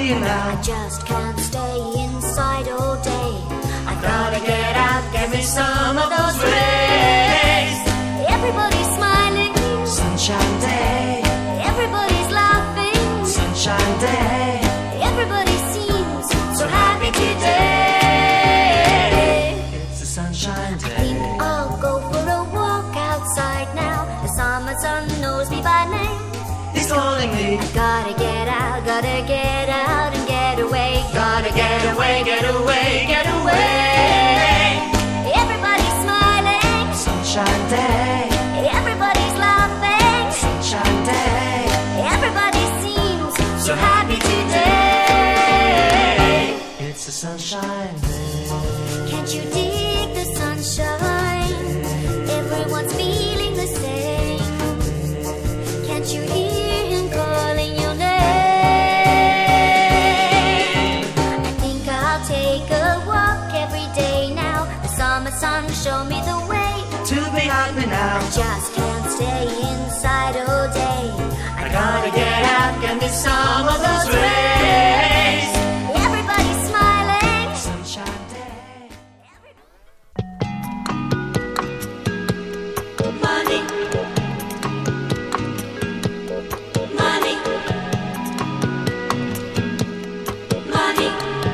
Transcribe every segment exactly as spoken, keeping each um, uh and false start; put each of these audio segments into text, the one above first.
you now. I just can't stay inside all day. I Gotta get out, get me some of those rays. Everybody's smiling, Sunshine day, everybody's laughing, sunshine day. everybody seems so happy today. It's a sunshine I day. think I'll go for a walk outside now. The summer sun knows me by name. He's calling me. I gotta get out, gotta get out and get away. Gotta get away, get away, get away. Everybody's smiling, Sunshine day, everybody's laughing, sunshine day. everybody seems so happy today. It's a sunshine day. Can't you dig the sunshine? Everyone's feeling the same. Can't you hear him calling your name? I think I'll take a walk every day now. The summer sun show me the way. To be happy now. Just can't stay inside all day. I gotta get out, get me some of those rays. Everybody's smiling. Sunshine day. Money, money, money.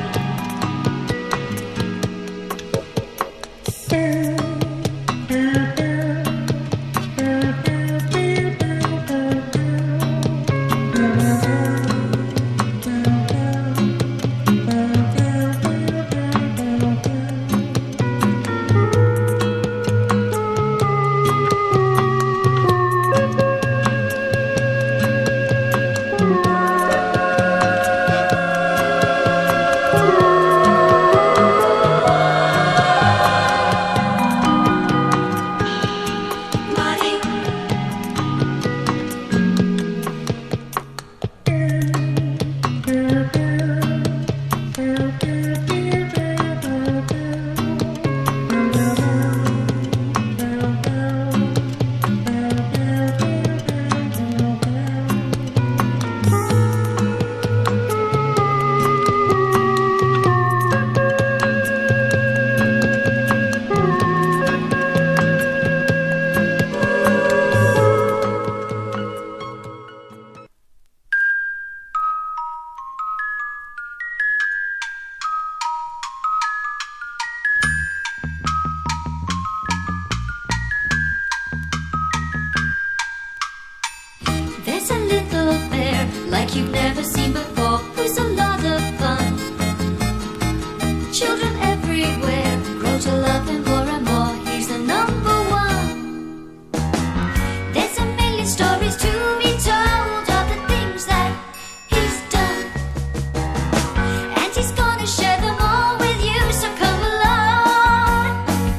There's a little bear like you've never seen before, who's a lot of fun. Children everywhere grow to love him more and more. He's the number one. There's a million stories to be told of the things that he's done, and he's gonna share them all with you, so come along.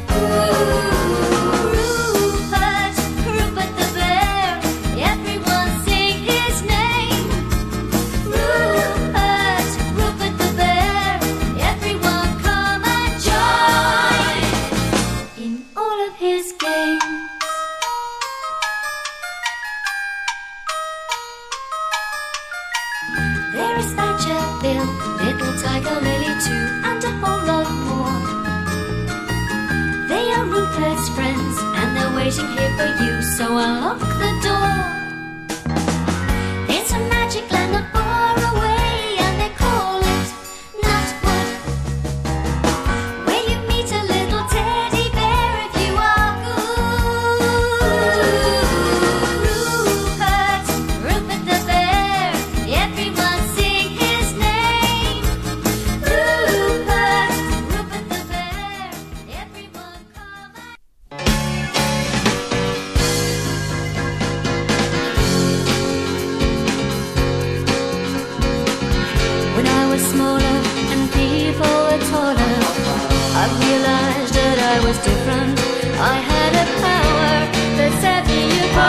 Ooh, Rupert, Rupert the bear, everyone sing his name. Rupert, Rupert the bear, everyone come and join in all of his games. There is Badger Bill, little Tiger Lily too, and a whole lot more. They are Rupert's friends, and they're waiting here for you, so unlock the door. It's a magic land not far away, and they call it Nutwood, where you meet a little teddy bear if you are good. Rupert, Rupert the bear, everyone sing his name. Rupert, Rupert the bear, everyone come and when I was smaller and people were taller, I realized that I was different. I had a power that set me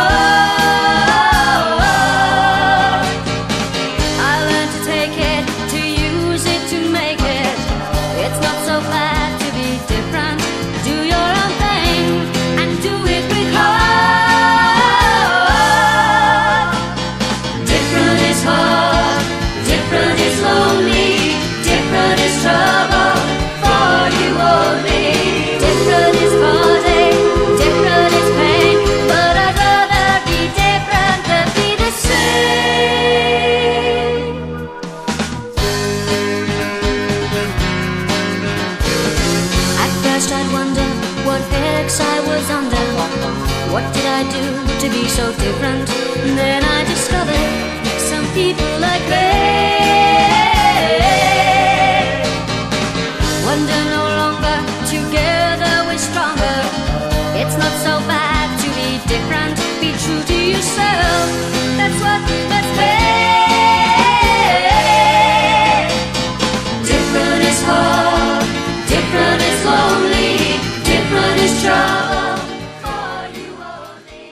apart. I learned to take it, to use it, to make it. It's not so bad to be different. Do your own thing and do it with heart. Different is hard, different is lonely. complex I was under. What did I do to be so different? And then I discovered some people are crazy.